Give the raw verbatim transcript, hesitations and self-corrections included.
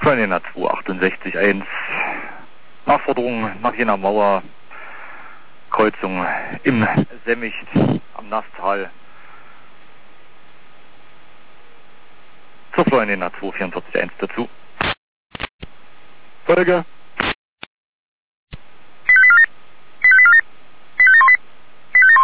Floriana zwei achtundsechzig eins. Nachforderung nach Jena Mauer. Kreuzung im Semmicht am Nasstal. Zur Floriana zwei vierundvierzig eins dazu. Folge.